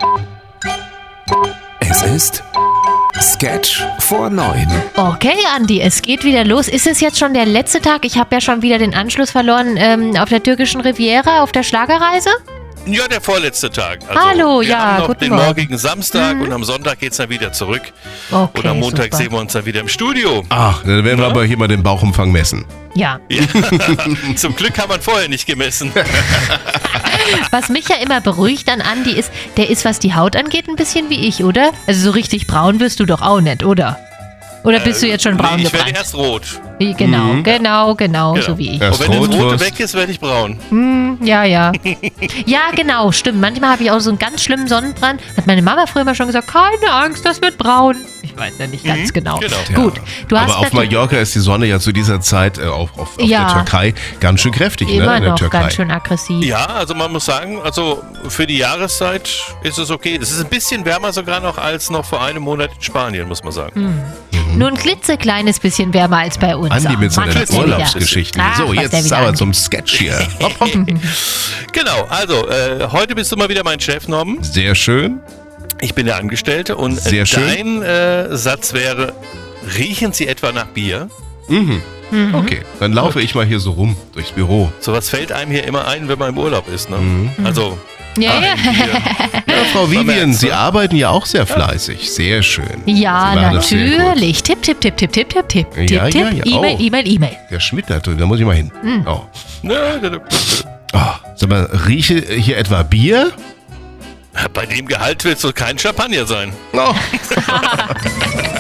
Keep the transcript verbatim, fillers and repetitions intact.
Es ist Sketch vor neun. Okay, Andi, es geht wieder los. Ist es jetzt schon der letzte Tag? Ich habe ja schon wieder den Anschluss verloren ähm, auf der türkischen Riviera, auf der Schlagerreise. Ja, der vorletzte Tag. Also, Hallo, wir ja, haben noch guten den Morgen. morgigen Samstag und am Sonntag geht's dann wieder zurück. Okay, und am Montag super. sehen wir uns dann wieder im Studio. Ach, dann werden wir Ja? aber hier mal den Bauchumfang messen. Ja. Ja. Zum Glück haben wir ihn vorher nicht gemessen. Was mich ja immer beruhigt an Andi ist, der ist, was die Haut angeht, ein bisschen wie ich, oder? Also so richtig braun wirst du doch auch nicht, oder? Oder bist du jetzt schon braun nee, ich werde gebrannt? erst rot. Wie, genau, Mhm. genau, genau, Genau. so wie ich. Ja. Und wenn das Rot Rote wirst. weg ist, werde ich braun. Hm, ja, ja. Ja, genau, stimmt. Manchmal habe ich auch so einen ganz schlimmen Sonnenbrand. Hat meine Mama früher immer schon gesagt, keine Angst, das wird braun. Ich weiß ja nicht ganz Mhm, genau. genau. Gut, du hast Aber auf natürlich Mallorca ist die Sonne ja zu dieser Zeit äh, auf, auf, auf Ja. der Türkei ganz schön kräftig, ne? immer In der noch Türkei. ganz schön aggressiv. Ja, also man muss sagen, also für die Jahreszeit ist es okay. Es ist ein bisschen wärmer sogar noch als noch vor einem Monat in Spanien, muss man sagen. Hm. Nur ein klitzekleines bisschen wärmer als bei uns. Andi auch. mit seinen Mann, was der wieder- Urlaubsgeschichten. Ach, So, was der jetzt wieder aber angeht. zum Sketch hier. Hopp, hopp. Genau, also äh, heute bist du mal wieder mein Chef, Norman. Sehr schön. Ich bin der Angestellte und äh, Sehr schön. dein äh, Satz wäre, riechen Sie etwa nach Bier? Mhm. Okay, dann laufe ich mal hier so rum durchs Büro. Sowas fällt einem hier immer ein, wenn man im Urlaub ist. Ne? Mhm. Also, Ja, ja. Ja, Frau Vivian, merkt's, Sie ne? arbeiten ja auch sehr fleißig. Sehr schön. Ja, Sie machen das sehr gut. natürlich. Tipp, tipp, tipp, tipp, tipp, tipp, tipp, Ja, tipp, ja, tipp, ja. E-Mail, Oh. E-Mail, E-Mail. Der Schmidt da drin, da muss ich mal hin. Mhm. Oh. ne, ne, ne. Oh, sag mal, rieche hier etwa Bier? Bei dem Gehalt willst du kein Champagner sein. Oh.